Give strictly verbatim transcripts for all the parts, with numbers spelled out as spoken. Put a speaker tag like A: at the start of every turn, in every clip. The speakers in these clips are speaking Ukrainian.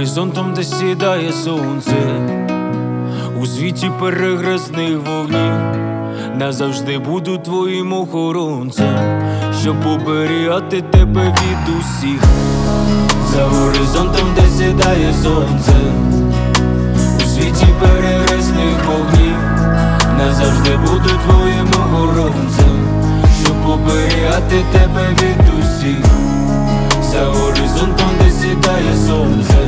A: горизонтом, де сідає сонце, у світі перегресних вогнів, назавжди буду твоїм охоронцем, щоб оберігати тебе від усіх. За горизонтом, де сідає сонце, у світі перегресних вогнів, назавжди буду твоїм охоронцем, щоб оберігати тебе від усіх. За горизонтом, де сідає сонце,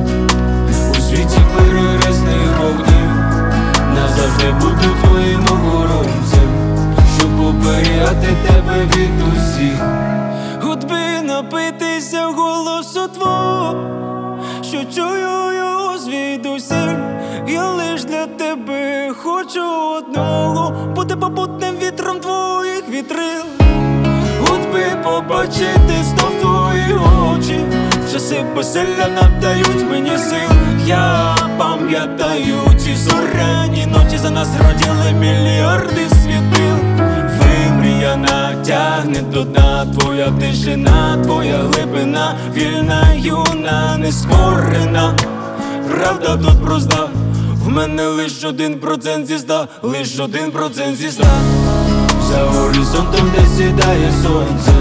A: у світі перегресних вогнів, назавжди буду твоїм охоронцем, щоб оберігати тебе від усіх. От би напитися голосу твого, що чую його звідусіль. Я лиш для тебе хочу одного, бути попутним вітром твоїх вітрил. От би побачити знов твої очі, часи безсилля надають мені сил. Я пам'ятаю ті зоряні ночі, за нас родили мільярди світил. Вимріяна тягне до дна, твоя тишина, твоя глибина, вільна, юна, нескорена. Правда тут проста, в мене лиш один процент зі ста, лиш один процент зі ста. За горизонтом, де сідає сонце,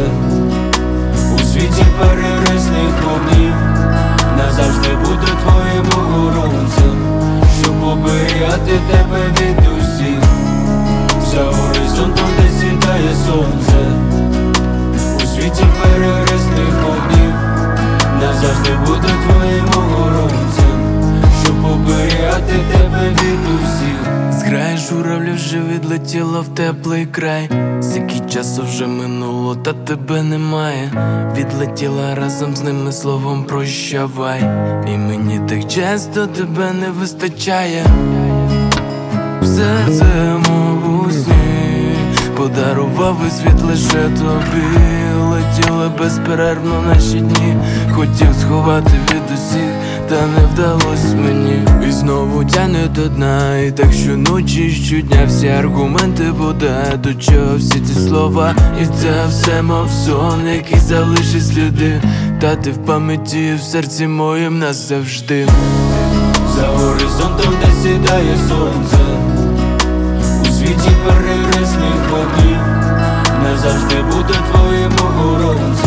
A: у світі перегресних вогнів, назавжди буду твоїм охоронцем, щоб оберігати тебе від усіх. За горизонтом, де сідає сонце, у світі перегресних вогнів, назавжди буду твоїм охоронцем, щоб оберігати тебе від усіх.
B: Зграя журавлів вже відлетіла в теплий край. Скільки часу вже минуло, та тебе немає. Відлетіла разом з ними словом прощавай. І мені так часто тебе не вистачає. Все це мов у сні, подарував і світ лише тобі. Летіли безперервно наші дні, хотів сховати від усіх, та не вдалось мені. І знову тягне до дна, і так щоночі, щодня всі аргументи вода. До чого всі ці слова, і це все мов сон, який залишить сліди. Та ти в пам'яті, в серці моїм назавжди.
A: За горизонтом, де сідає сонце, у світі перегресних вогнів, назавжди буду твоїм охоронцем,